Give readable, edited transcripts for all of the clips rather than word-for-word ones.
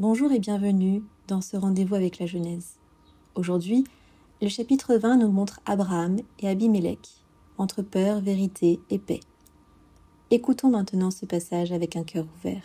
Bonjour et bienvenue dans ce rendez-vous avec la Genèse. Aujourd'hui, le chapitre 20 nous montre Abraham et Abimélec, entre peur, vérité et paix. Écoutons maintenant ce passage avec un cœur ouvert.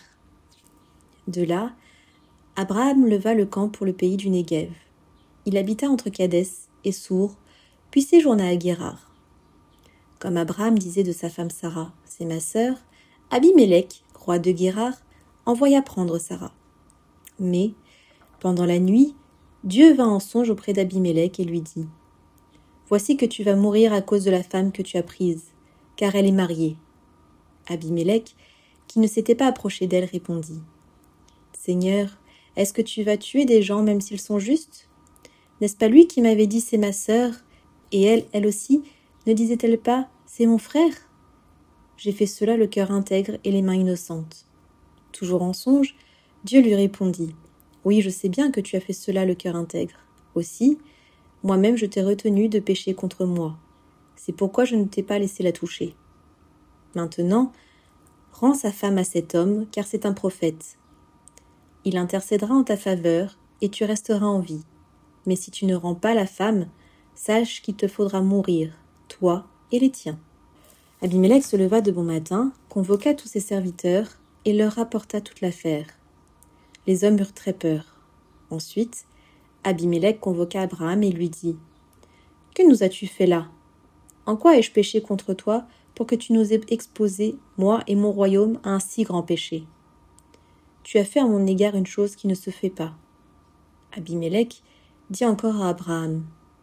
De là, Abraham leva le camp pour le pays du Néguev. Il habita entre Kadès et Sour, puis séjourna à Guérar. Comme Abraham disait de sa femme Sarah, c'est ma sœur, Abimélec, roi de Guérar, envoya prendre Sarah. Mais, pendant la nuit, Dieu vint en songe auprès d'Abimélec et lui dit « Voici que tu vas mourir à cause de la femme que tu as prise, car elle est mariée. » Abimélec, qui ne s'était pas approché d'elle, répondit « Seigneur, est-ce que tu vas tuer des gens même s'ils sont justes? N'est-ce pas lui qui m'avait dit « C'est ma sœur » et elle aussi, ne disait-elle pas « C'est mon frère » J'ai fait cela le cœur intègre et les mains innocentes. Toujours en songe, Dieu lui répondit « Oui, je sais bien que tu as fait cela le cœur intègre. Aussi, moi-même je t'ai retenu de pécher contre moi. C'est pourquoi je ne t'ai pas laissé la toucher. Maintenant, rends sa femme à cet homme, car c'est un prophète. Il intercédera en ta faveur, et tu resteras en vie. Mais si tu ne rends pas la femme, sache qu'il te faudra mourir, toi et les tiens. » Abimélec se leva de bon matin, convoqua tous ses serviteurs, et leur rapporta toute l'affaire. Les hommes eurent très peur. Ensuite, Abimélec convoqua Abraham et lui dit « Que nous as-tu fait là? En quoi ai-je péché contre toi pour que tu nous aies exposés, moi et mon royaume, à un si grand péché? Tu as fait à mon égard une chose qui ne se fait pas. » Abimélec dit encore à Abraham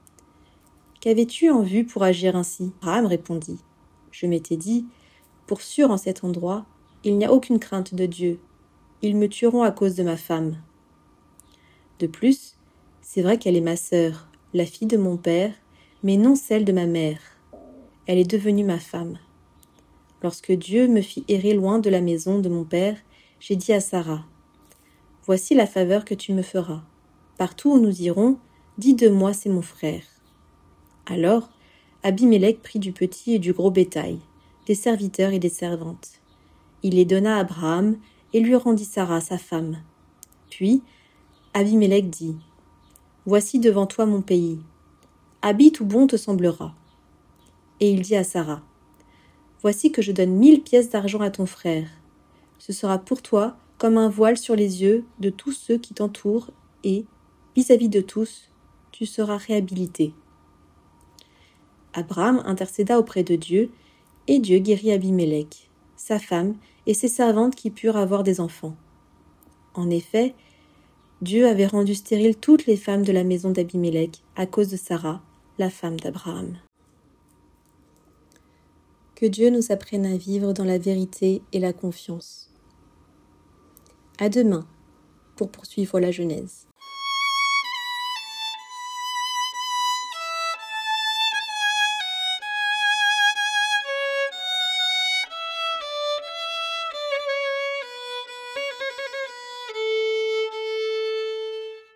« Qu'avais-tu en vue pour agir ainsi ?» Abraham répondit « Je m'étais dit, pour sûr en cet endroit, il n'y a aucune crainte de Dieu. Ils me tueront à cause de ma femme. De plus, c'est vrai qu'elle est ma sœur, la fille de mon père, mais non celle de ma mère. Elle est devenue ma femme. Lorsque Dieu me fit errer loin de la maison de mon père, j'ai dit à Sarah, « Voici la faveur que tu me feras. Partout où nous irons, dis de moi c'est mon frère. » Alors, Abimélec prit du petit et du gros bétail, des serviteurs et des servantes. Il les donna à Abraham et lui rendit Sarah, sa femme. Puis, Abimélec dit, « Voici devant toi mon pays. Habite où bon te semblera. » Et il dit à Sarah, « Voici que je donne 1000 pièces d'argent à ton frère. Ce sera pour toi comme un voile sur les yeux de tous ceux qui t'entourent et, vis-à-vis de tous, tu seras réhabilité. » Abraham intercéda auprès de Dieu, et Dieu guérit Abimélec, sa femme et ses servantes qui purent avoir des enfants. En effet, Dieu avait rendu stériles toutes les femmes de la maison d'Abimélec à cause de Sarah, la femme d'Abraham. Que Dieu nous apprenne à vivre dans la vérité et la confiance. À demain pour poursuivre la Genèse.